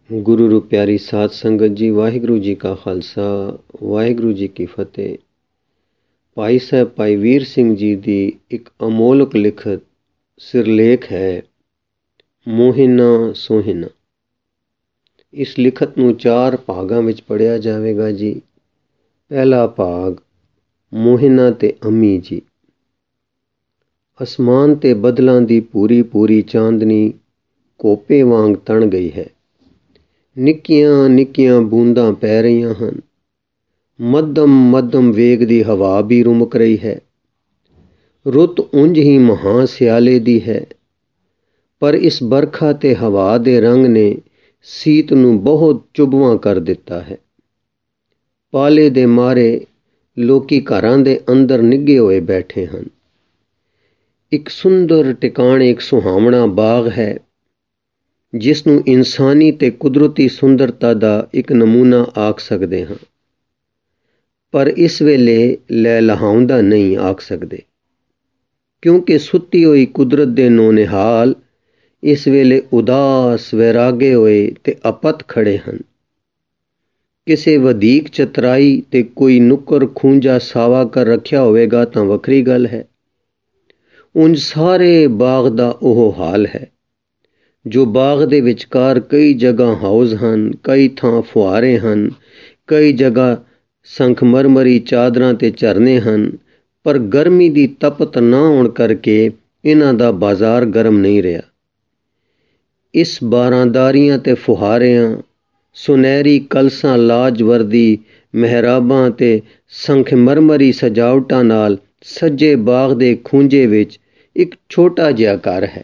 ਗੁਰੂ ਰੂ ਪਿਆਰੀ ਸਾਧ ਸੰਗਤ ਜੀ, ਵਾਹਿਗੁਰੂ ਜੀ ਕਾ ਖਾਲਸਾ, ਵਾਹਿਗੁਰੂ ਜੀ ਕੀ ਫਤਿਹ। ਭਾਈ ਸਾਹਿਬ ਭਾਈ ਵੀਰ ਸਿੰਘ ਜੀ ਦੀ ਇੱਕ ਅਮੋਲਕ ਲਿਖਤ ਸਿਰਲੇਖ ਹੈ ਮੋਹਿਨਾ ਸੋਹਿਨਾ। ਇਸ ਲਿਖਤ ਨੂੰ 4 ਭਾਗਾਂ ਵਿੱਚ ਪੜ੍ਹਿਆ ਜਾਵੇਗਾ ਜੀ। ਪਹਿਲਾ ਭਾਗ ਮੋਹਿਨਾ ਤੇ ਅੰਮੀ ਜੀ। ਅਸਮਾਨ ਤੇ ਬੱਦਲਾਂ ਦੀ ਪੂਰੀ ਪੂਰੀ ਚਾਂਦਨੀ ਕੋਪੇ ਵਾਂਗ ਤਣ ਗਈ ਹੈ। ਨਿੱਕੀਆਂ ਨਿੱਕੀਆਂ ਬੂੰਦਾਂ ਪੈ ਰਹੀਆਂ ਹਨ। ਮੱਧਮ ਵੇਗ ਦੀ ਹਵਾ ਵੀ ਰੁਮਕ ਰਹੀ ਹੈ। ਰੁੱਤ ਉਂਝ ਹੀ ਮਹਾਂ ਸਿਆਲੇ ਦੀ ਹੈ, ਪਰ ਇਸ ਬਰਖਾ ਤੇ ਹਵਾ ਦੇ ਰੰਗ ਨੇ ਸੀਤ ਨੂੰ ਬਹੁਤ ਚੁਭਵਾਂ ਕਰ ਦਿੱਤਾ ਹੈ। ਪਾਲੇ ਦੇ ਮਾਰੇ ਲੋਕੀ ਘਰਾਂ ਦੇ ਅੰਦਰ ਨਿੱਘੇ ਹੋਏ ਬੈਠੇ ਹਨ। ਇੱਕ ਸੁੰਦਰ ਟਿਕਾਣੇ ਇੱਕ ਸੁਹਾਵਣਾ ਬਾਗ ਹੈ, ਜਿਸ ਨੂੰ ਇਨਸਾਨੀ ਤੇ ਕੁਦਰਤੀ ਸੁੰਦਰਤਾ ਦਾ ਇੱਕ ਨਮੂਨਾ ਆਖ ਸਕਦੇ ਹਾਂ, ਪਰ ਇਸ ਵੇਲੇ ਲਹਿਲਹਾਉਂਦਾ ਨਹੀਂ ਆਖ ਸਕਦੇ, ਕਿਉਂਕਿ ਸੁੱਤੀ ਹੋਈ ਕੁਦਰਤ ਦੇ ਨੌਨਿਹਾਲ ਇਸ ਵੇਲੇ ਉਦਾਸ ਵੈਰਾਗੇ ਹੋਏ ਤੇ ਅਪਤ ਖੜੇ ਹਨ। ਕਿਸੇ ਵਧੀਕ ਚਤਰਾਈ ਤੇ ਕੋਈ ਨੁੱਕਰ ਖੂੰਜਾ ਸਾਵਾ ਕਰ ਰੱਖਿਆ ਹੋਵੇਗਾ ਤਾਂ ਵੱਖਰੀ ਗੱਲ ਹੈ। ਉਂਝ ਸਾਰੇ ਬਾਗ ਦਾ ਉਹ ਹਾਲ ਹੈ। ਜੋ ਬਾਗ ਦੇ ਵਿਚਕਾਰ ਕਈ ਜਗ੍ਹਾ ਹਾਊਸ ਹਨ, ਕਈ ਥਾਂ ਫੁਹਾਰੇ ਹਨ, ਕਈ ਜਗ੍ਹਾ ਸੰਖਮਰਮਰੀ ਚਾਦਰਾਂ ਤੇ ਝਰਨੇ ਹਨ, ਪਰ ਗਰਮੀ ਦੀ ਤਪਤ ਨਾ ਹੋਣ ਕਰਕੇ ਇਹਨਾਂ ਦਾ ਬਾਜ਼ਾਰ ਗਰਮ ਨਹੀਂ ਰਿਹਾ। ਇਸ ਬਾਰਾਂਦਾਰੀਆਂ ਤੇ ਫੁਹਾਰਿਆਂ, ਸੁਨਹਿਰੀ ਕਲਸਾਂ, ਲਾਜਵਰਦੀ ਮਿਹਰਾਬਾਂ ਤੇ ਸੰਖਮਰਮਰੀ ਸਜਾਵਟਾਂ ਨਾਲ ਸੱਜੇ ਬਾਗ ਦੇ ਖੂੰਜੇ ਵਿੱਚ ਇੱਕ ਛੋਟਾ ਜਿਹਾ ਘਰ ਹੈ,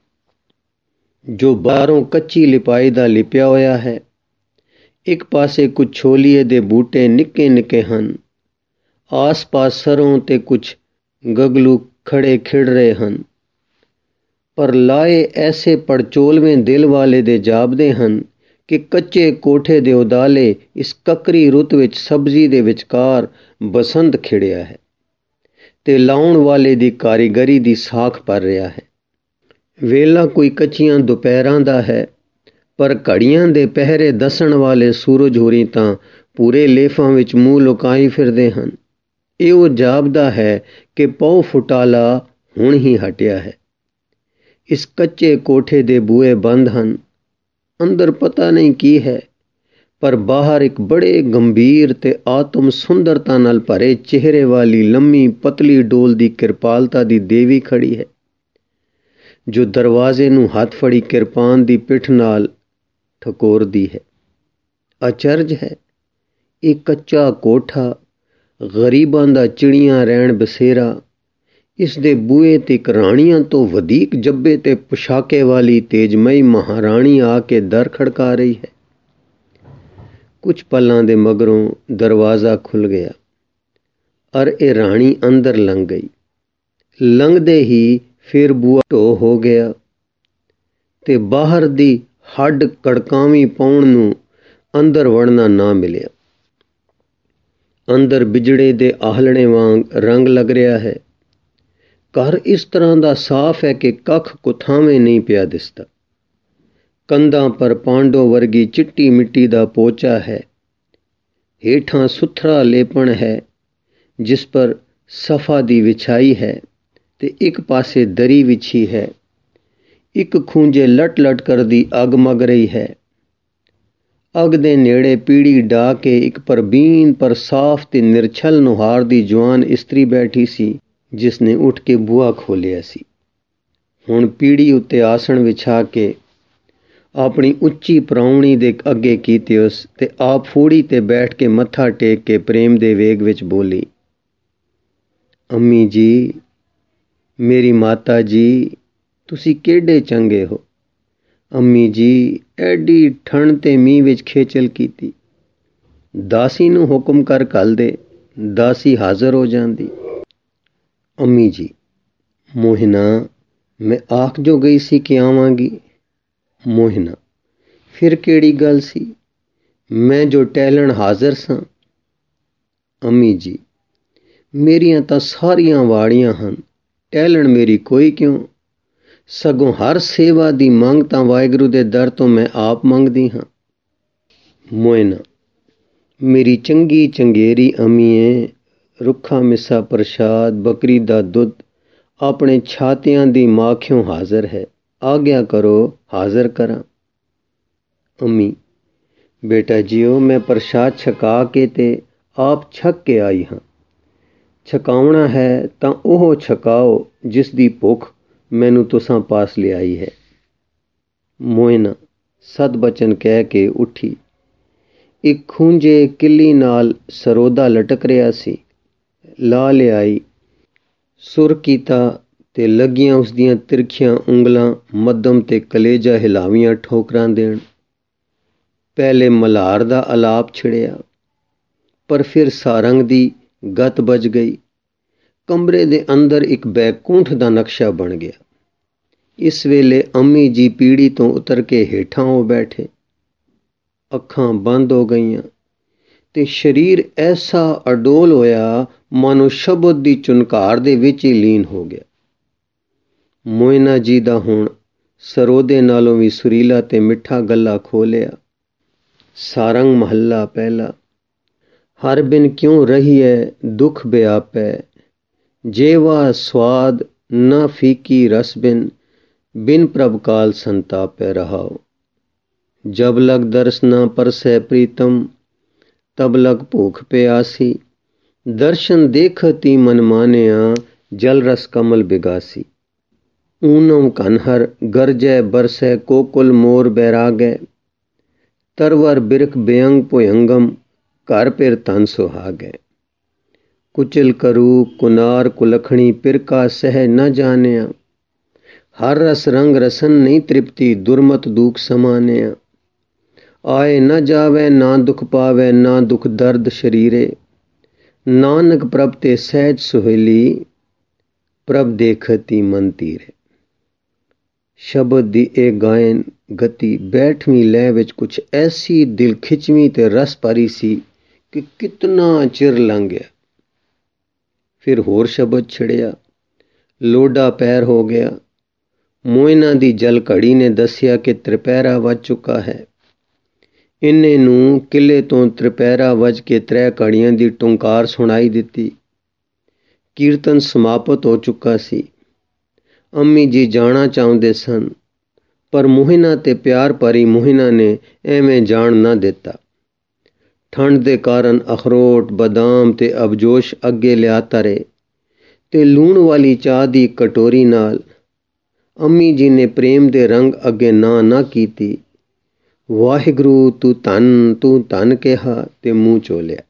ਜੋ ਬਾਹਰੋਂ ਕੱਚੀ ਲਿਪਾਈ ਦਾ ਲਿਪਿਆ ਹੋਇਆ ਹੈ। ਇੱਕ ਪਾਸੇ ਕੁਝ ਛੋਲੀਏ ਦੇ ਬੂਟੇ ਨਿੱਕੇ ਨਿੱਕੇ ਹਨ। ਆਸ-ਪਾਸ ਸਰੋਂ ਤੇ ਕੁਝ ਗਗਲੂ ਖੜੇ ਖਿੜ ਰਹੇ ਹਨ, ਪਰ ਲਾਏ ਐਸੇ ਪੜਚੋਲਵੇਂ ਦਿਲ ਵਾਲੇ ਦੇ ਜਾਪਦੇ ਹਨ ਕਿ ਕੱਚੇ ਕੋਠੇ ਦੇ ਉਦਾਲੇ ਇਸ ਕੱਕਰੀ ਰੁੱਤ ਵਿੱਚ ਸਬਜ਼ੀ ਦੇ ਵਿਚਕਾਰ ਬਸੰਤ ਖਿੜਿਆ ਹੈ ਤੇ ਲਾਉਣ ਵਾਲੇ ਦੀ ਕਾਰੀਗਰੀ ਦੀ ਸਾਖ ਭਰ ਰਿਹਾ ਹੈ। ਵੇਲਾ ਕੋਈ ਕੱਚੀਆਂ ਦੁਪਹਿਰਾਂ ਦਾ ਹੈ, ਪਰ ਘੜੀਆਂ ਦੇ ਪਹਿਰੇ ਦੱਸਣ ਵਾਲੇ ਸੂਰਜ ਹੋਰੀ ਤਾਂ ਪੂਰੇ ਲੇਫਾਂ ਵਿੱਚ ਮੂੰਹ ਲੁਕਾਈ ਫਿਰਦੇ ਹਨ। ਇਹੋ ਜਾਪਦਾ ਹੈ ਕਿ ਪੌ ਫੁਟਾਲਾ ਹੁਣ ਹੀ ਹਟਿਆ ਹੈ। ਇਸ ਕੱਚੇ ਕੋਠੇ ਦੇ ਬੂਹੇ ਬੰਦ ਹਨ। ਅੰਦਰ ਪਤਾ ਨਹੀਂ ਕੀ ਹੈ, ਪਰ ਬਾਹਰ ਇੱਕ ਬੜੇ ਗੰਭੀਰ ਤੇ ਆਤਮ ਸੁੰਦਰਤਾ ਨਾਲ ਭਰੇ ਚਿਹਰੇ ਵਾਲੀ ਲੰਮੀ ਪਤਲੀ ਡੋਲ ਦੀ ਕਿਰਪਾਲਤਾ ਦੀ ਦੇਵੀ ਖੜੀ ਹੈ, ਜੋ ਦਰਵਾਜ਼ੇ ਨੂੰ ਹੱਥ ਫੜੀ ਕਿਰਪਾਨ ਦੀ ਪਿੱਠ ਨਾਲ ਠਕੋਰਦੀ ਹੈ। ਅਚਰਜ ਹੈ, ਇਹ ਕੱਚਾ ਕੋਠਾ, ਗਰੀਬਾਂ ਦਾ ਚਿੜੀਆਂ ਰਹਿਣ ਬਸੇਰਾ, ਇਸ ਦੇ ਬੂਹੇ ਤੇ ਇੱਕ ਰਾਣੀਆਂ ਤੋਂ ਵਧੀਕ ਜੱਬੇ ਤੇ ਪੁਸ਼ਾਕੇ ਵਾਲੀ ਤੇਜਮਈ ਮਹਾਰਾਣੀ ਆ ਕੇ ਦਰ ਖੜਕਾ ਰਹੀ ਹੈ। ਕੁਝ ਪਲਾਂ ਦੇ ਮਗਰੋਂ ਦਰਵਾਜ਼ਾ ਖੁੱਲ੍ਹ ਗਿਆ ਔਰ ਇਹ ਰਾਣੀ ਅੰਦਰ ਲੰਘ ਗਈ। ਲੰਘਦੇ ਹੀ ਫਿਰ ਬੂਹਾ ਢੋ ਹੋ ਗਿਆ ਤੇ ਬਾਹਰ ਦੀ ਹੱਡ ਕੜਕਾਵੀਂ ਪਾਉਣ ਨੂੰ ਅੰਦਰ ਵੜਨਾ ਨਾ ਮਿਲਿਆ। ਅੰਦਰ ਬਿਜੜੇ ਦੇ ਆਹਲਣੇ ਵਾਂਗ ਰੰਗ ਲੱਗ ਰਿਹਾ ਹੈ। ਘਰ ਇਸ ਤਰ੍ਹਾਂ ਦਾ ਸਾਫ਼ ਹੈ ਕਿ ਕੱਖ ਕੁਥਾਵੇਂ ਨਹੀਂ ਪਿਆ ਦਿਸਦਾ। ਕੰਧਾਂ ਪਰ ਪਾਂਡੋ ਵਰਗੀ ਚਿੱਟੀ ਮਿੱਟੀ ਦਾ ਪੋਚਾ ਹੈ। ਹੇਠਾਂ ਸੁਥਰਾ ਲੇਪਣ ਹੈ, ਜਿਸ ਪਰ ਸਫਾ ਦੀ ਵਿਛਾਈ ਹੈ ਤੇ ਇੱਕ ਪਾਸੇ ਦਰੀ ਵਿਛੀ ਹੈ। ਇੱਕ ਖੂੰਜੇ ਲਟ ਕਰਦੀ ਅੱਗ ਮਗ ਰਹੀ ਹੈ। ਅੱਗ ਦੇ ਨੇੜੇ ਪੀੜੀ ਢਾ ਕੇ ਇੱਕ ਪਰਬੀਨ ਪਰ ਸਾਫ਼ ਤੇ ਨਿਰਛਲ ਨੁਹਾਰ ਦੀ ਜਵਾਨ ਇਸਤਰੀ ਬੈਠੀ ਸੀ, ਜਿਸ ਨੇ ਉੱਠ ਕੇ ਬੂਹਾ ਖੋਲ੍ਹਿਆ ਸੀ। ਹੁਣ ਪੀੜੀ ਉੱਤੇ ਆਸਣ ਵਿਛਾ ਕੇ ਆਪਣੀ ਉੱਚੀ ਪ੍ਰਾਹੁਣੀ ਦੇ ਅੱਗੇ ਕੀਤੀ ਉਸ ਤੇ ਆਪ ਫੂੜੀ ਤੇ ਬੈਠ ਕੇ ਮੱਥਾ ਟੇਕ ਕੇ ਪ੍ਰੇਮ ਦੇ ਵੇਗ ਵਿੱਚ ਬੋਲੀ, ਅੰਮੀ ਜੀ, ਮੇਰੀ ਮਾਤਾ ਜੀ, ਤੁਸੀਂ ਕਿਹੜੇ ਚੰਗੇ ਹੋ। ਅੰਮੀ ਜੀ, ਐਡੀ ਠੰਡ ਤੇ ਮੀਂਹ ਵਿੱਚ ਖੇਚਲ ਕੀਤੀ। ਦਾਸੀ ਨੂੰ ਹੁਕਮ ਕਰ ਘੱਲ ਦੇ, ਦਾਸੀ ਹਾਜ਼ਰ ਹੋ ਜਾਂਦੀ। ਅੰਮੀ ਜੀ, ਮੋਹਿਨਾ, ਮੈਂ ਆਖ ਜੋ ਗਈ ਸੀ ਕਿ ਆਵਾਂਗੀ। ਮੋਹਿਨਾ, ਫਿਰ ਕਿਹੜੀ ਗੱਲ ਸੀ, ਮੈਂ ਜੋ ਟਹਿਲਣ ਹਾਜ਼ਰ ਸਾਂ। ਅੰਮੀ ਜੀ, ਮੇਰੀਆਂ ਤਾਂ ਸਾਰੀਆਂ ਵਾੜੀਆਂ ਹਨ, ਟਹਿਲਣ ਮੇਰੀ ਕੋਈ ਕਿਉਂ, ਸਗੋਂ ਹਰ ਸੇਵਾ ਦੀ ਮੰਗ ਤਾਂ ਵਾਹਿਗੁਰੂ ਦੇ ਦਰ ਤੋਂ ਮੈਂ ਆਪ ਮੰਗਦੀ ਹਾਂ। ਮੋਇਨਾ, ਮੇਰੀ ਚੰਗੀ ਚੰਗੇਰੀ ਅਮੀਏ, ਰੁੱਖਾ ਮਿੱਸਾ ਪ੍ਰਸ਼ਾਦ ਬੱਕਰੀ ਦਾ ਦੁੱਧ ਆਪਣੇ ਛਾਤਿਆਂ ਦੀ ਮਾਖਿਓਂ ਹਾਜ਼ਰ ਹੈ, ਆਗਿਆ ਕਰੋ ਹਾਜ਼ਰ ਕਰਾਂ। ਅੰਮੀ, ਬੇਟਾ ਜੀਓ, ਮੈਂ ਪ੍ਰਸ਼ਾਦ ਛਕਾ ਕੇ ਤੇ ਆਪ ਛਕ ਕੇ ਆਈ ਹਾਂ। ਛਕਾਉਣਾ ਹੈ ਤਾਂ ਉਹ ਛਕਾਓ ਜਿਸ ਦੀ ਭੁੱਖ ਮੈਨੂੰ ਤੁਸਾਂ ਪਾਸ ਲਿਆਈ ਹੈ। ਮੋਇਨਾ ਸਦ ਬਚਨ ਕਹਿ ਕੇ ਉੱਠੀ। ਇੱਕ ਖੂੰਜੇ ਕਿੱਲੀ ਨਾਲ ਸਰੋਦਾ ਲਟਕ ਰਿਹਾ ਸੀ। ਲਾ ਲਿਆਈ, ਸੁਰ ਕੀਤਾ ਤੇ ਲੱਗੀਆਂ ਉਸਦੀਆਂ ਤਿਰਖੀਆਂ ਉਂਗਲਾਂ ਮੱਧਮ ਤੇ ਕਲੇਜਾ ਹਿਲਾਵੀਆਂ ਠੋਕਰਾਂ ਦੇਣ। ਪਹਿਲੇ ਮਲ੍ਹਾਰ ਦਾ ਅਲਾਪ ਛਿੜਿਆ, ਪਰ ਫਿਰ ਸਾਰੰਗ ਦੀ ਗਤ ਬੱਝ ਗਈ। ਕਮਰੇ ਦੇ ਅੰਦਰ ਇੱਕ ਬੈਕੁੰਠ ਦਾ ਨਕਸ਼ਾ ਬਣ ਗਿਆ। ਇਸ ਵੇਲੇ ਅੰਮੀ ਜੀ ਪੀੜੀ ਤੋਂ ਉਤਰ ਕੇ ਹੇਠਾਂ ਹੋ ਬੈਠੇ। ਅੱਖਾਂ ਬੰਦ ਹੋ ਗਈਆਂ ਤੇ ਸਰੀਰ ਐਸਾ ਅਡੋਲ ਹੋਇਆ ਮਾਨੋ ਸ਼ਬਦ ਦੀ ਚੁਨਕਾਰ ਦੇ ਵਿੱਚ ਹੀ ਲੀਨ ਹੋ ਗਿਆ। ਮੋਇਨਾ ਜੀ ਦਾ ਹੁਣ ਸਰੋਦੇ ਨਾਲੋਂ ਵੀ ਸੁਰੀਲਾ ਤੇ ਮਿੱਠਾ ਗੱਲਾ ਖੋਲਿਆ। ਸਾਰੰਗ ਮਹੱਲਾ ਪਹਿਲਾ। ਹਰ ਬਿਨ ਕਿਉਂ ਰਹੀਐ ਦੁੱਖ ਬਿਆਪੈ, ਜੇਵਾ ਸਵਾਦ ਨਾ ਫੀਕੀ ਰਸ ਬਿਨ ਪ੍ਰਭ ਕਾਲ ਸੰਤਾਪੈ ਰਹਾਓ। ਜਬ ਲਗ ਦਰਸ ਨਾ ਪਰਸੈ ਪ੍ਰੀਤਮ, ਤਬ ਲਗ ਭੂਖ ਪਿਆਸੀ। ਦਰਸ਼ਨ ਦੇਖਤੀ ਮਨ ਮਾਨਿਆ, ਜਲ ਰਸ ਕਮਲ ਬਿਗਾਸੀ। ਊਨਮ ਘਨਹਰ ਗਰਜੈ ਬਰਸੈ ਕੋਕੁਲ ਮੋਰ ਬੈਰਾਗੈ। ਤਰਵਰ ਬਿਰਖ ਬੇਅੰਗ ਭੁਯੰਗਮ, ਘਰ ਪਿਰ ਧਨ ਸੁਹਾਗੈ। ਕੁਚਲ ਕਰੂ ਕੁਨਾਰ ਕੁਲਖਣੀ, ਪਿਰਕਾ ਸਹਿ ਨ ਜਾਣਿਆ। ਹਰ ਰਸ ਰੰਗ ਰਸਨ ਨਹੀਂ ਤ੍ਰਿਪਤੀ, ਦੁਰਮਤ ਦੂਖ ਸਮਾਨਿਆ। ਆਏ ਨ ਜਾਵੈ ਨਾ ਦੁਖ ਪਾਵੈ, ਨਾ ਦੁਖ ਦਰਦ ਸ਼ਰੀਰੇ। ਨਾਨਕ ਪ੍ਰਭ ਤੇ ਸਹਿਜ ਸੁਹੇਲੀ, ਪ੍ਰਭ ਦੇਖਤੀ ਮਨ ਧੀਰੇ। ਸ਼ਬਦ ਦੀ ਇਹ ਗਾਇਨ ਗਤੀ ਬੈਠਵੀਂ ਲੈਅ ਵਿੱਚ ਕੁਛ ਐਸੀ ਦਿਲ ਖਿੱਚਵੀਂ ਤੇ ਰਸ ਭਰੀ ਸੀ ਕਿ ਕਿਤਨਾ ਚਿਰ ਲੰਘ ਗਿਆ। ਫਿਰ ਹੋਰ ਸ਼ਬਦ ਛਿੜਿਆ, ਲੋਡਾ ਪੈਰ ਹੋ ਗਿਆ। ਮੋਇਨਾ ਦੀ ਜਲ ਘੜੀ ਨੇ ਦੱਸਿਆ ਕਿ ਤ੍ਰਿਪਹਿਰਾ ਵੱਜ ਚੁੱਕਾ ਹੈ। ਇੰਨੇ ਨੂੰ ਕਿਲੇ ਤੋਂ ਤ੍ਰਿਪਹਿਰਾ ਵੱਜ ਕੇ 3 ਘੜੀਆਂ ਦੀ ਟੁੰਕਾਰ ਸੁਣਾਈ ਦਿੱਤੀ। ਕੀਰਤਨ ਸਮਾਪਤ ਹੋ ਚੁੱਕਾ ਸੀ। ਅੰਮੀ ਜੀ ਜਾਣਾ ਚਾਹੁੰਦੇ ਸਨ, ਪਰ ਮੋਹਿਨਾ ਤੇ ਪਿਆਰ ਭਰੀ ਮੋਹਿਨਾ ਨੇ ਐਵੇਂ ਜਾਣ ਨਾ ਦਿੱਤਾ। ਠੰਡ ਦੇ ਕਾਰਨ ਅਖਰੋਟ ਬਦਾਮ ਤੇ ਅਬਜੋਸ਼ ਅੱਗੇ ਲਿਆ ਧਰੇ ਤੇ ਲੂਣ ਵਾਲੀ ਚਾਹ ਦੀ ਕਟੋਰੀ ਨਾਲ ਅੰਮੀ ਜੀ ਨੇ ਪ੍ਰੇਮ ਦੇ ਰੰਗ ਅੱਗੇ ਨਾ ਕੀਤੀ। ਵਾਹਿਗੁਰੂ ਤੂੰ ਧੰਨ ਕਿਹਾ ਤੇ ਮੂੰਹ ਚੋਲਿਆ।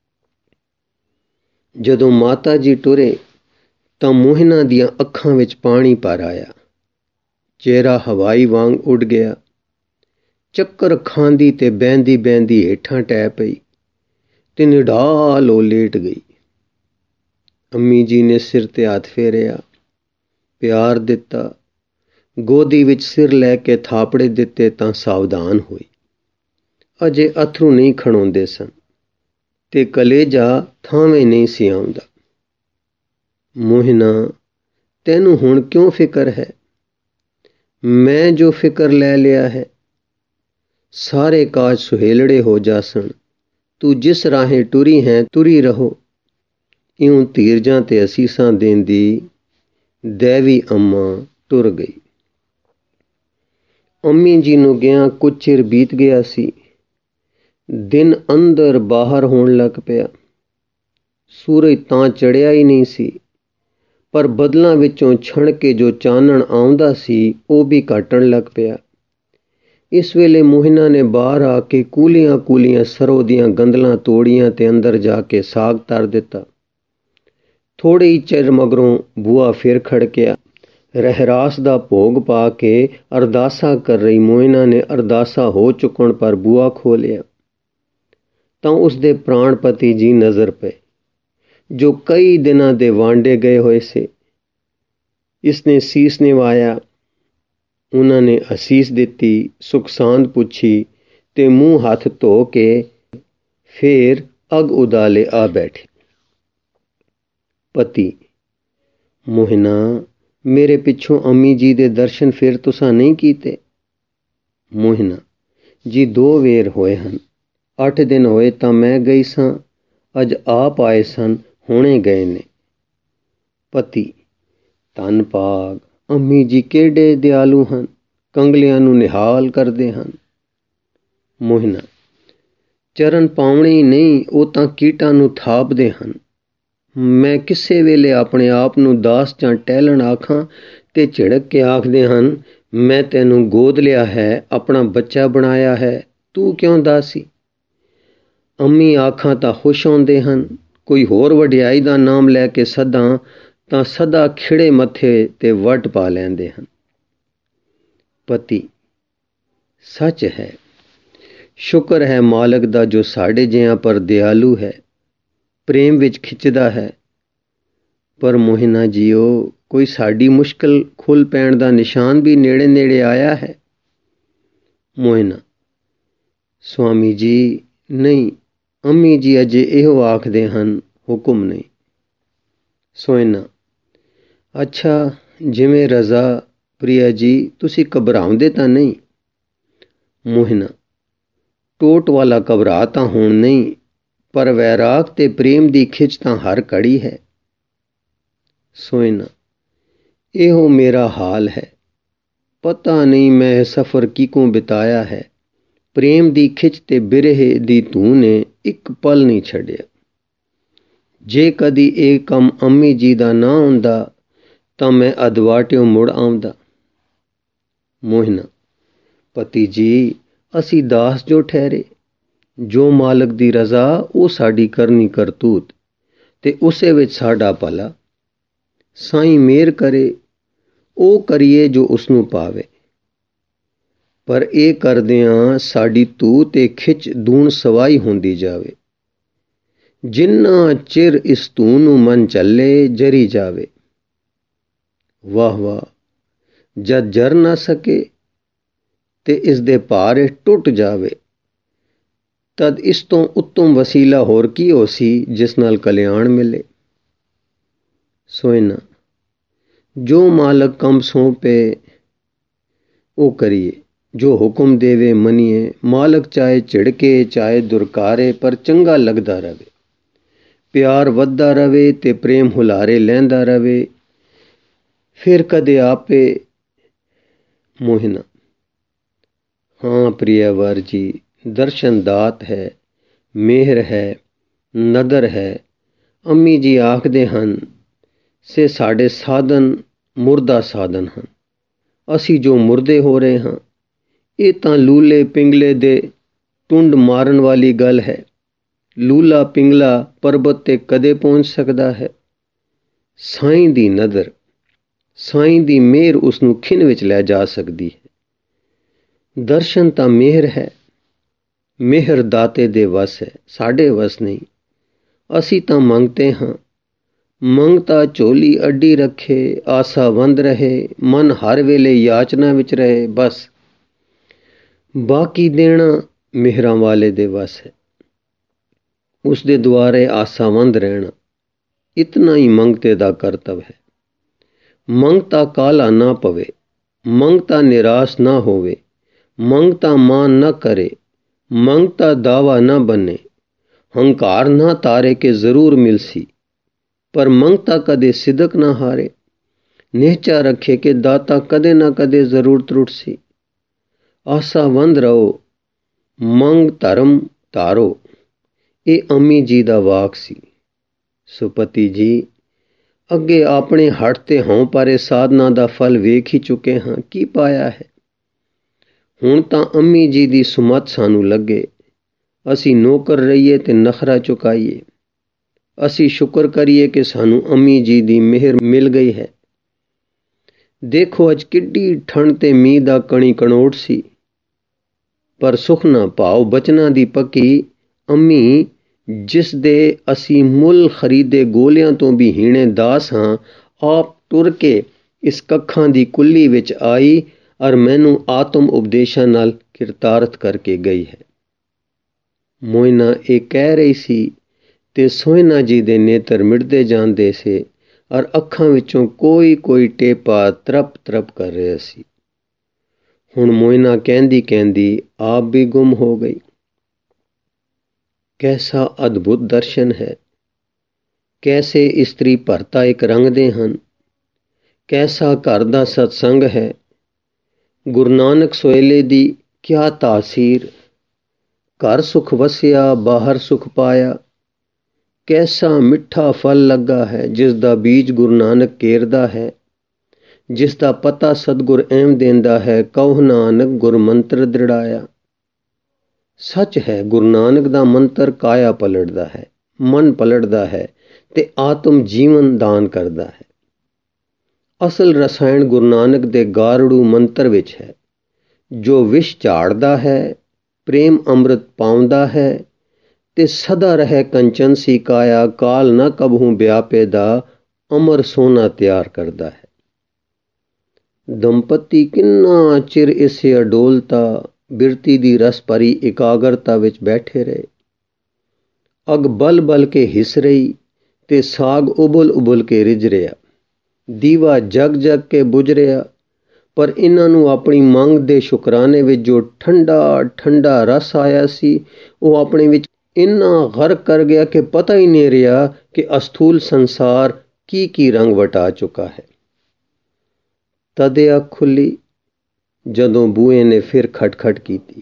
ਜਦੋਂ ਮਾਤਾ ਜੀ ਟੁਰੇ ਤਾਂ ਮੋਹਿਨਾ ਦੀਆਂ ਅੱਖਾਂ ਵਿੱਚ ਪਾਣੀ ਭਰ ਆਇਆ। ਚਿਹਰਾ ਹਵਾਈ ਵਾਂਗ ਉੱਡ ਗਿਆ। ਚੱਕਰ ਖਾਂਦੀ ਤੇ ਬਹਿੰਦੀ ਬਹਿੰਦੀ ਹੇਠਾਂ ਟਹਿ ਪਈ ਤੇ ਨਿਢਾਲ ਹੋ ਲੇਟ ਗਈ। ਅੰਮੀ ਜੀ ਨੇ ਸਿਰ ਤੇ ਹੱਥ ਫੇਰਿਆ, ਪਿਆਰ ਦਿੱਤਾ, ਗੋਦੀ ਵਿੱਚ ਸਿਰ ਲੈ ਕੇ ਥਾਪੜੇ ਦਿੱਤੇ ਤਾਂ ਸਾਵਧਾਨ ਹੋਈ। ਅਜੇ ਅਥਰੂ ਨਹੀਂ ਖਣਾਉਂਦੇ ਸਨ ਤੇ ਕਲੇਜਾ ਥਾਵੇਂ ਨਹੀਂ ਸੀ ਆਉਂਦਾ। ਮੋਹਿਨਾ, ਤੈਨੂੰ ਹੁਣ ਕਿਉਂ ਫਿਕਰ ਹੈ? ਮੈਂ ਜੋ ਫਿਕਰ ਲੈ ਲਿਆ ਹੈ। ਸਾਰੇ ਕਾਜ ਸੁਹੇਲੜੇ ਹੋ ਜਾਸਣ। ਤੂੰ ਜਿਸ ਰਾਹੇ ਟੁਰੀ ਹੈ ਤੁਰੀ ਰਹੋ। ਇਉਂ ਧੀਰਜਾਂ ਤੇ ਅਸੀਸਾਂ ਦੇਂਦੀ ਦੈਵੀ ਅੰਮਾ ਟੁਰ ਗਈ। ਅੰਮੀ ਜੀ ਨੂੰ ਗਿਆ ਕੁਝ ਚਿਰ ਬੀਤ ਗਿਆ ਸੀ। ਦਿਨ ਅੰਦਰ ਬਾਹਰ ਹੋਣ ਲੱਗ ਪਿਆ। ਸੂਰਜ ਤਾਂ ਚੜ੍ਹਿਆ ਹੀ ਨਹੀਂ ਸੀ, ਪਰ ਬੱਦਲਾਂ ਵਿੱਚੋਂ ਛਣ ਕੇ ਜੋ ਚਾਨਣ ਆਉਂਦਾ ਸੀ ਉਹ ਵੀ ਘਟਣ ਲੱਗ ਪਿਆ। ਇਸ ਵੇਲੇ ਮੋਹਿਨਾ ਨੇ ਬਾਹਰ ਆ ਕੇ ਕੂਲੀਆਂ ਸਰੋਂ ਦੀਆਂ ਗੰਦਲਾਂ ਤੋੜੀਆਂ ਤੇ ਅੰਦਰ ਜਾ ਕੇ ਸਾਗ ਧਰ ਦਿੱਤਾ। ਥੋੜ੍ਹੇ ਹੀ ਚਿਰ ਮਗਰੋਂ ਬੂਹਾ ਫਿਰ ਖੜਕਿਆ। ਰਹਿਰਾਸ ਦਾ ਭੋਗ ਪਾ ਕੇ ਅਰਦਾਸਾ ਕਰ ਰਹੀ ਮੋਹਿਨਾ ਨੇ ਅਰਦਾਸਾ ਹੋ ਚੁੱਕਣ ਪਰ ਬੂਹਾ ਖੋਲ੍ਹਿਆ ਤਾਂ ਉਸਦੇ ਪ੍ਰਾਣਪਤੀ ਜੀ ਨਜ਼ਰ ਪਏ, ਜੋ ਕਈ ਦਿਨਾਂ ਦੇ ਵਾਂਡੇ ਗਏ ਹੋਏ ਸੀ। ਇਸਨੇ ਸੀਸ ਨਿਵਾਇਆ। ਉਹਨਾਂ ਨੇ ਅਸੀਸ ਦਿੱਤੀ, ਸੁਖ ਸਾਂਦ ਪੁੱਛੀ ਤੇ ਮੂੰਹ ਹੱਥ ਧੋ ਕੇ ਫੇਰ ਅਗ ਉਦਾਲੇ ਆ ਬੈਠੇ। ਪਤੀ, ਮੋਹਿਨਾ, ਮੇਰੇ ਪਿੱਛੋਂ ਅੰਮੀ ਜੀ ਦੇ ਦਰਸ਼ਨ ਫਿਰ ਤੁਸਾਂ ਨਹੀਂ ਕੀਤੇ? ਮੋਹਿਨਾ ਜੀ, 2 ਵੇਰ ਹੋਏ ਹਨ। 8 ਦਿਨ ਹੋਏ ਤਾਂ ਮੈਂ ਗਈ ਸਾਂ, ਅੱਜ ਆਪ ਆਏ ਸਨ, ਹੁਣੇ ਗਏ ਨੇ। ਪਤੀ: ਧੰਨ ਭਾਗ, ਅੰਮੀ ਜੀ ਕਿਹੜੇ ਦਿਆਲੂ ਹਨ, ਕੰਗਲਿਆਂ ਨੂੰ ਨਿਹਾਲ ਕਰਦੇ ਹਨ। ਮੋਹਿਨਾ: ਚਰਨ ਪਾਉਣੇ ਹੀ ਨਹੀਂ, ਉਹ ਤਾਂ ਕੀਟਾਂ ਨੂੰ ਥਾਪਦੇ ਹਨ। ਮੈਂ ਕਿਸੇ ਵੇਲੇ ਆਪਣੇ ਆਪ ਨੂੰ ਦਾਸ ਜਾਂ ਟਹਿਲਣ ਆਖਾਂ ਤੇ ਝਿੜਕ ਕੇ ਆਖਦੇ ਹਨ, ਮੈਂ ਤੈਨੂੰ ਗੋਦ ਲਿਆ ਹੈ, ਆਪਣਾ ਬੱਚਾ ਬਣਾਇਆ ਹੈ, ਤੂੰ ਕਿਉਂ ਦਾਸੀ। ਅੰਮੀ ਆਖਾਂ ਤਾਂ ਖੁਸ਼ ਆਉਂਦੇ ਹਨ, ਕੋਈ ਹੋਰ ਵਡਿਆਈ ਦਾ ਨਾਮ ਲੈ ਕੇ ਸੱਦਾਂ ਤਾਂ ਸਦਾ ਖਿੜੇ ਮੱਥੇ ਤੇ ਵੱਟ ਪਾ ਲੈਂਦੇ ਹਨ। ਪਤੀ: ਸੱਚ ਹੈ, ਸ਼ੁਕਰ ਹੈ ਮਾਲਕ ਦਾ ਜੋ ਸਾਡੇ ਜਿਹਾਂ ਪਰ ਦਿਆਲੂ ਹੈ, ਪ੍ਰੇਮ ਵਿੱਚ ਖਿੱਚਦਾ ਹੈ। ਪਰ ਮੋਹਿਨਾ ਜੀਓ, ਕੋਈ ਸਾਡੀ ਮੁਸ਼ਕਿਲ ਖੁੱਲ ਪੈਣ ਦਾ ਨਿਸ਼ਾਨ ਵੀ ਨੇੜੇ ਨੇੜੇ ਆਇਆ ਹੈ। ਮੋਹਿਨਾ: ਸਵਾਮੀ ਜੀ, ਨਹੀਂ, ਅੰਮੀ ਜੀ ਅਜੇ ਇਹੋ ਆਖਦੇ ਹਨ, ਹੁਕਮ ਨਹੀਂ। ਸੋਹਿਨਾ: ਅੱਛਾ, ਜਿਵੇਂ ਰਜ਼ਾ। ਪ੍ਰਿਆ ਜੀ, ਤੁਸੀਂ ਘਬਰਾਉਂਦੇ ਤਾਂ ਨਹੀਂ। ਮੋਹਿਨਾ: ਟੋਟ ਵਾਲਾ ਘਬਰਾ ਤਾਂ ਹੁਣ ਨਹੀਂ, ਪਰ ਵੈਰਾਗ ਤੇ ਪ੍ਰੇਮ ਦੀ ਖਿੱਚ ਤਾਂ ਹਰ ਘੜੀ ਹੈ। ਸੋਹਿਨਾ: ਇਹੋ ਮੇਰਾ ਹਾਲ ਹੈ, ਪਤਾ ਨਹੀਂ ਮੈਂ ਸਫ਼ਰ ਕਿਕੋਂ ਬਿਤਾਇਆ ਹੈ। ਪ੍ਰੇਮ ਦੀ ਖਿੱਚ ਤੇ ਬਿਰਹੇ ਦੀ ਧੂੰ ਨੇ ਇੱਕ ਪਲ ਨਹੀਂ ਛੱਡਿਆ। ਜੇ ਕਦੀ ਇਹ ਕੰਮ ਅੰਮੀ ਜੀ ਦਾ ਨਾ ਹੁੰਦਾ ਤਾਂ ਮੈਂ ਅਦਵਾਟਿਓਂ ਮੁੜ ਆਉਂਦਾ। ਮੋਹਿਨਾ: ਪਤੀ ਜੀ, ਅਸੀਂ ਦਾਸ ਜੋ ਠਹਿਰੇ, ਜੋ ਮਾਲਕ ਦੀ ਰਜ਼ਾ ਉਹ ਸਾਡੀ ਕਰਨੀ ਕਰਤੂਤ ਤੇ ਉਸੇ ਵਿੱਚ ਸਾਡਾ ਭਲਾ। ਸਾਈਂ ਮਿਹਰ ਕਰੇ, ਉਹ ਕਰੀਏ ਜੋ ਉਸਨੂੰ ਪਾਵੇ। ਪਰ ਇਹ ਕਰਦਿਆਂ ਸਾਡੀ ਧੂ ਤੇ ਖਿੱਚ ਦੂਣ ਸਵਾਈ ਹੁੰਦੀ ਜਾਵੇ। ਜਿੰਨਾ ਚਿਰ ਇਸ ਧੂ ਨੂੰ ਮਨ ਚੱਲੇ, ਜਰੀ ਜਾਵੇ। ਵਾਹ ਵਾਹ, ਜਦ ਜਰ ਨਾ ਸਕੇ ਤੇ ਇਸ ਦੇ ਭਾਰ ਟੁੱਟ ਜਾਵੇ, ਤਦ ਇਸ ਤੋਂ ਉੱਤਮ ਵਸੀਲਾ ਹੋਰ ਕੀ ਹੋ ਸੀ ਜਿਸ ਨਾਲ ਕਲਿਆਣ ਮਿਲੇ। ਸੋਹਿਨਾ: ਜੋ ਮਾਲਕ ਕੰਮ ਸੌਂਪੇ ਉਹ ਕਰੀਏ, ਜੋ ਹੁਕਮ ਦੇਵੇ ਮੰਨੀਏ। ਮਾਲਕ ਚਾਹੇ ਝਿੜਕੇ ਚਾਹੇ ਦੁਰਕਾਰੇ, ਪਰ ਚੰਗਾ ਲੱਗਦਾ ਰਵੇ, ਪਿਆਰ ਵੱਧਦਾ ਰਵੇ ਤੇ ਪ੍ਰੇਮ ਹੁਲਾਰੇ ਲੈਂਦਾ ਰਵੇ, ਫਿਰ ਕਦੇ ਆਪੇ। ਮੋਹਿਨਾ: ਹਾਂ ਪ੍ਰਿਆਵਰ ਜੀ, ਦਰਸ਼ਨ ਦਾਤ ਹੈ, ਮਿਹਰ ਹੈ, ਨਦਰ ਹੈ। ਅੰਮੀ ਜੀ ਆਖਦੇ ਹਨ, ਸੇ ਸਾਡੇ ਸਾਧਨ ਮੁਰਦਾ ਸਾਧਨ ਹਨ। ਅਸੀਂ ਜੋ ਮੁਰਦੇ ਹੋ ਰਹੇ ਹਾਂ, ਇਹ ਤਾਂ ਲੂਲੇ ਪਿੰਗਲੇ ਦੇ ਟੁੰਡ ਮਾਰਨ ਵਾਲੀ ਗੱਲ ਹੈ। ਲੂਲਾ ਪਿੰਗਲਾ ਪਰਬਤ ਤੇ ਕਦੇ ਪਹੁੰਚ ਸਕਦਾ ਹੈ। ਸਾਈਂ ਦੀ ਨਦਰ, ਸਾਈਂ ਦੀ ਮਿਹਰ ਉਸ ਨੂੰ ਖਿਣ ਵਿੱਚ ਲੈ ਜਾ ਸਕਦੀ ਹੈ। ਦਰਸ਼ਨ ਤਾਂ ਮਿਹਰ ਹੈ, ਮਿਹਰ ਦਾਤੇ ਦੇ ਵਸ ਹੈ, ਸਾਡੇ ਵਸ ਨਹੀਂ। ਅਸੀਂ ਤਾਂ ਮੰਗਤੇ ਹਾਂ, ਮੰਗਤਾ ਝੋਲੀ ਅੱਡੀ ਰੱਖੇ, ਆਸਾ ਬੰਦ ਰਹੇ, ਮਨ ਹਰ ਵੇਲੇ ਯਾਚਨਾ ਵਿੱਚ ਰਹੇ, ਬਸ। ਬਾਕੀ ਦੇਣਾ ਮਿਹਰਾਂ ਵਾਲੇ ਦੇ ਵਸ ਹੈ, ਉਸ ਦੇ ਦੁਆਰੇ ਆਸਾਵੰਦ ਰਹਿਣਾ, ਇਤਨਾ ਹੀ ਮੰਗਤੇ ਦਾ ਕਰਤਵ ਹੈ। ਮੰਗਤਾ ਕਾਲਾ ਨਾ ਪਵੇ, ਮੰਗਤਾ ਨਿਰਾਸ਼ ਨਾ ਹੋਵੇ, ਮੰਗਤਾ ਮਾਨ ਨਾ ਕਰੇ, ਮੰਗਤਾ ਦਾਵਾ ਨਾ ਬਣੇ, ਹੰਕਾਰ ਨਾ ਤਾਰੇ ਕੇ ਜ਼ਰੂਰ ਮਿਲਸੀ, ਪਰ ਮੰਗਤਾ ਕਦੇ ਸਿਦਕ ਨਾ ਹਾਰੇ, ਨਿਹਚਾ ਰੱਖੇ ਕਿ ਦਾਤਾ ਕਦੇ ਨਾ ਕਦੇ ਜ਼ਰੂਰ ਤਰੁੱਟਸੀ। ਆਸਾਵੰਦ ਰਹੋ, ਮੰਗ ਧਰਮ ਧਾਰੋ, ਇਹ ਅੰਮੀ ਜੀ ਦਾ ਵਾਕ ਸੀ। ਸੁਪਤੀ ਜੀ, ਅੱਗੇ ਆਪਣੇ ਹੱਠ ਤੇ ਹੋਂ ਪਰੇ ਸਾਧਨਾ ਦਾ ਫਲ ਵੇਖ ਹੀ ਚੁੱਕੇ ਹਾਂ, ਕੀ ਪਾਇਆ ਹੈ। ਹੁਣ ਤਾਂ ਅੰਮੀ ਜੀ ਦੀ ਸੁਮਤ ਸਾਨੂੰ ਲੱਗੇ, ਅਸੀਂ ਨੌਕਰ ਰਹੀਏ ਤੇ ਨਖਰਾ ਚੁਕਾਈਏ। ਅਸੀਂ ਸ਼ੁਕਰ ਕਰੀਏ ਕਿ ਸਾਨੂੰ ਅੰਮੀ ਜੀ ਦੀ ਮਿਹਰ ਮਿਲ ਗਈ ਹੈ। ਦੇਖੋ ਅੱਜ ਕਿੱਡੀ ਠੰਡ ਤੇ ਮੀਂਹ ਦਾ ਕਣੀ ਕਣੋਟ ਸੀ, ਪਰ ਸੁਖਨਾ ਭਾਵ ਬਚਨਾਂ ਦੀ ਪੱਕੀ ਅੰਮੀ, ਜਿਸ ਦੇ ਅਸੀਂ ਮੁੱਲ ਖਰੀਦੇ ਗੋਲਿਆਂ ਤੋਂ ਵੀ ਹੀਣੇ ਦਾਸ ਹਾਂ, ਆਪ ਟੁਰ ਕੇ ਇਸ ਕੱਖਾਂ ਦੀ ਕੁੱਲੀ ਵਿੱਚ ਆਈ ਔਰ ਮੈਨੂੰ ਆਤਮ ਉਪਦੇਸ਼ਾਂ ਨਾਲ ਕਿਰਤਾਰਥ ਕਰਕੇ ਗਈ ਹੈ। ਮੋਇਨਾ ਇਹ ਕਹਿ ਰਹੀ ਸੀ ਤੇ ਸੋਹਿਨਾ ਜੀ ਦੇ ਨੇਤਰ ਮਿਟਦੇ ਜਾਂਦੇ ਸੇ ਔਰ ਅੱਖਾਂ ਵਿੱਚੋਂ ਕੋਈ ਕੋਈ ਟੇਪਾ ਤਰਪ ਤਰਪ ਕਰ ਰਿਹਾ ਸੀ। ਹੁਣ ਮੋਇਨਾ ਕਹਿੰਦੀ ਕਹਿੰਦੀ ਆਪ ਵੀ ਗੁੰਮ ਹੋ ਗਈ। कैसा अद्भुत दर्शन है। कैसे इस्त्री भरता एक रंगदे हन। कैसा घर दा सत्संग है। गुरु नानक सोहेले दी क्या तासीर। घर सुख वसिया बाहर सुख पाया। कैसा मिठा फल लगा है जिसदा बीज गुरु नानक केरदा है। जिसदा पता सतगुर एम देंदा है। कहो नानक गुर मंत्र दृढ़ाया। सच है गुरु नानक दा मंत्र काया पलटदा है, मन पलटदा है ते आत्म जीवन दान करदा है। असल रसायन गुरु नानक दे गारड़ू मंत्र विच है। जो विष झाड़दा है, प्रेम अमृत पाउंदा है ते सदा रहे कंचन सी काया। काल न कबहू ब्यापे दा अमर सोना तैयार करदा है। दंपति किन्ना चिर इसे अडोलता बिरती दी रस भरी एकाग्रता विच बैठे रहे। अग बल बल के हिस रही ते साग उबल उबल के रिझ रिया। दीवा जग जग के बुझ रिया। पर इन्हां नूं अपनी मंग दे शुकराने विच जो ठंडा ठंडा रस आया सी, वो अपने विच इन्ना गर्क कर गया कि पता ही नहीं रहा कि अस्थूल संसार की रंग वटा चुका है। तदे अख खुली जदों बूए ने फिर खटखट कीती।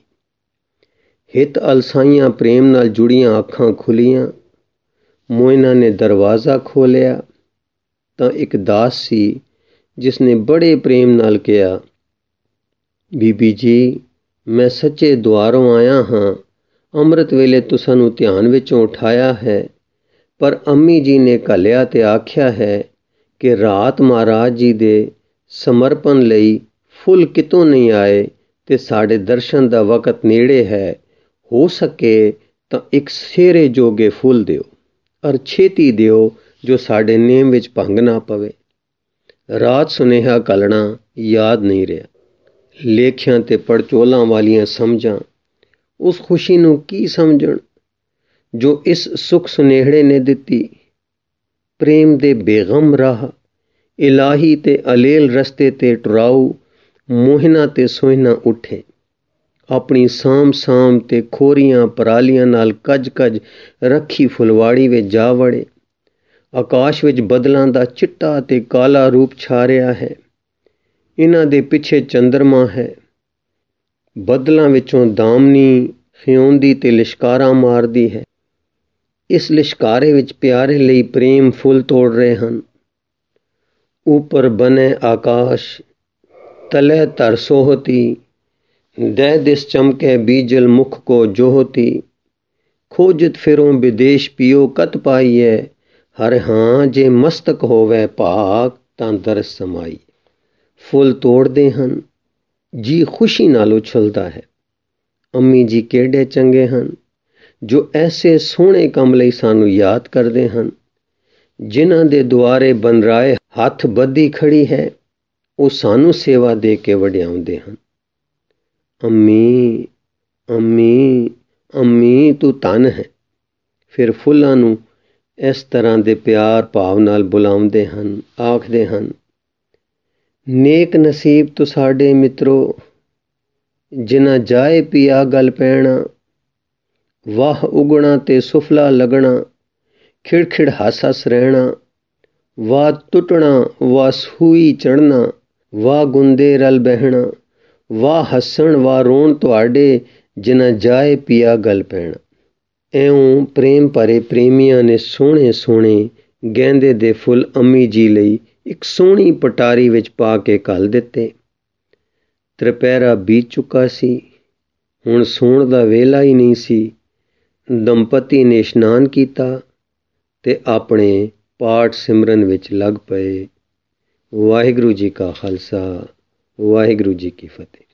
हित अलसाइयां प्रेम नाल जुड़ियां अखां खुलियां। मोइना ने दरवाज़ा खोलिया तां एक दास सी जिसने बड़े प्रेम नाल कहा, बीबी जी मैं सच्चे द्वारों आया हाँ। अमृत वेले तुसां नूं ध्यान विचों उठाया है, पर अम्मी जी ने घलिया ते आख्या है कि रात महाराज जी दे समर्पण लई फुल कितों नहीं आए ते साढ़े दर्शन दा वक़्त नेड़े है। हो सके तां एक सेरे जोगे फुल दिओ और छेती दिओ जो साढ़े नेम विच भंग ना पवे। रात सुनेहा घलना याद नहीं रहा। लेखियां ते पड़चोलां वालियां समझां उस खुशी नूं की समझण जो इस सुख सुनेहड़े ने दिती। प्रेम दे बेगम राह इलाही ते अलेल रस्ते ते टुराऊ मोहिना ते सोहिना उठे। अपनी साम साम ते खोरियां परालियां नाल कज कज रखी फुलवाड़ी विच जा वड़े। आकाश विच बदलां दा चिट्टा ते काला रूप छा रिहा है। इन्हां दे पिछे चंद्रमा है। बदलां विचों दामनी खियोंदी ते लिशकारा मारदी है। इस लिशकारे विच प्यारे लई प्रेम फुल तोड़ रहे हन। ऊपर बने आकाश तले धर सोहती। दे दिस चमके बीजल मुख को जोहती। खोजत फिरों विदेश पियो कत पाइए। हर हाँ जे मस्तक होवे भाग तां दरस समाई। फुल तोड़दे हन, जी खुशी नाल उछलदा है। अम्मी जी केड़े चंगे हन जो ऐसे सोहणे काम लई सानू याद करदे हन। जिन्हां दे दुआरे बनराए हथ बद्धी खड़ी है, वो सानू सेवा दे के वड्याउंदे हन। अम्मी अम्मी अम्मी तू धन है। फिर फुल्लां नूं इस तरह दे प्यार भाव नाल बुलाउंदे हन, आखदे हन, नेक नसीब तुसाडे मित्रो जिन्हां जाए पिया गल पैना। वाह उगना ते सुफला लगना, खिड़खिड़ हस हस रहना। वाह टुटना वाह सूई चढ़ना, वाह गुंदे रल बहना। वाह हसन वाह रोण तुहाडे जिन्हां जाए पिया गल पैना। ऐं प्रेम भरे प्रेमियां ने सोहणे सोहणे गेंदे दे फुल अम्मी जी लई एक सोहणी पटारी विच पा के घल दिते। त्रिपहरा बीत चुका सी। हुण सौण दा वेला ही नहीं सी। दंपति ने इशनान कीता ते अपने पाठ सिमरन विच लग पए। वाहिगुरू जी का खालसा वाहिगुरू जी की फतेह।